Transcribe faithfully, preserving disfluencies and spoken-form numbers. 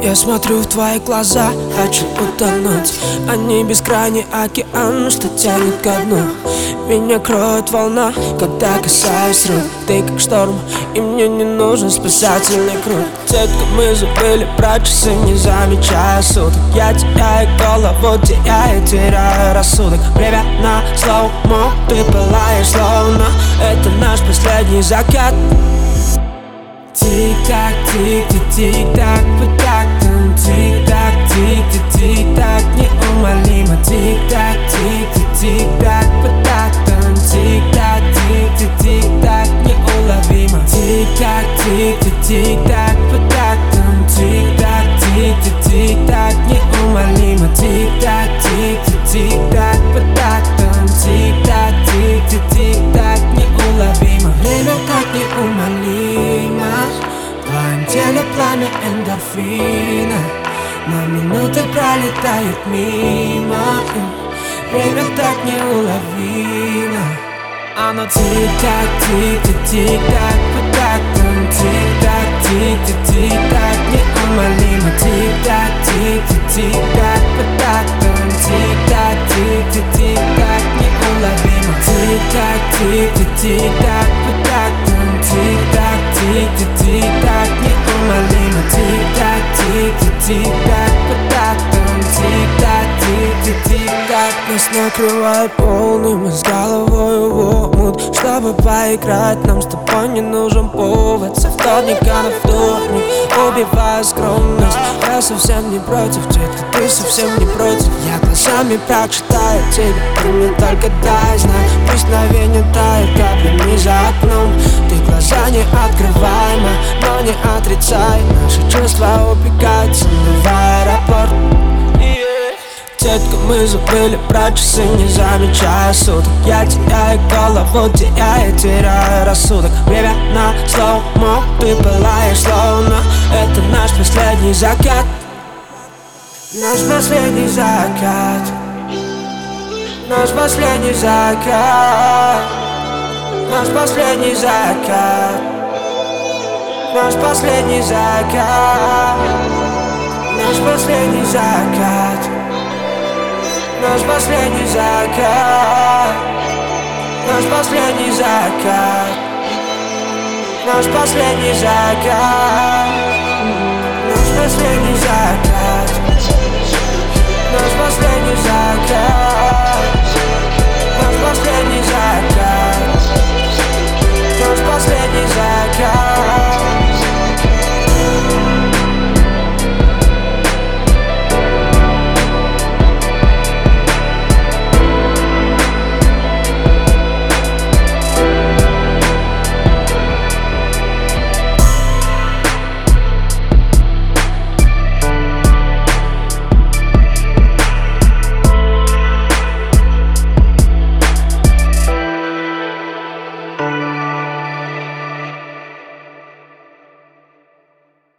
Я смотрю в твои глаза, хочу утонуть. Они бескрайний океан, что тянет ко дну. Меня кроет волна, когда касаюсь рук. Ты как шторм, и мне не нужен спасательный круг. Детка, мы забыли про часы, не замечая суток. Я теряю голову, теряю, теряю рассудок. Время на слоумо, ты пылаешь словно это наш последний закат. Тик-так, тик-тик-тик-так, по тактам. Тик-так, тик-тик-тик-так, неумолимо. Тик-так, тик-тик-тик-так, по тактам. Тик-так, тик-тик-тик-так, неуловимо. Тик-так, тик-тик-тик-так, по тактам. Тик-так, тик-тик-тик-так, неумолимо. Тик-так, тик-тик-тик-так, по тактам. Тик-так, тик-тик-тик-так, неуловимо. Время так неумолимо. В твоем теле пламя эндорфина, но минуты пролетают мимо. Время так неуловимо. Оно тик-так, тик-тик-тик-так, по тактам. Тик-так, тик-тик-тик-так, неумолимо. Тик-так, тик-тик-тик-так, по тактам. Тик-так, тик-тик-тик-так, неуловимо. Тик-так, тик-тик-тик-так, по тактам. Тик-так, тик-тик-тик-так, неумолимо. Тик-так, тик-тик-тик-так, по тактам. Тик-так, тик-тик-тик-так. Нас накрывает полным, мы с головой в омут. Чтобы поиграть, нам с тобой не нужен повод. Со вторника на вторник, убивая скромность. Я совсем не против, детка, ты совсем не против. Я глазами прочитаю тебя, ты мне только дай знак. Пусть мгновенье тает каплями за окном. Ты глаза не открываемо, но не отрицай. Наши чувства убегают со мной в аэропорт. Детка, мы забыли про часы, не замечая суток. Я теряю голову, теряю, теряю рассудок. Время на слоумо, ты пылаешь словно это наш последний закат. Наш последний закат. Наш последний закат. Наш последний закат. Наш последний закат. Наш последний закат. Наш последний закат. Наш последний закат. Наш последний закат. Наш последний закат.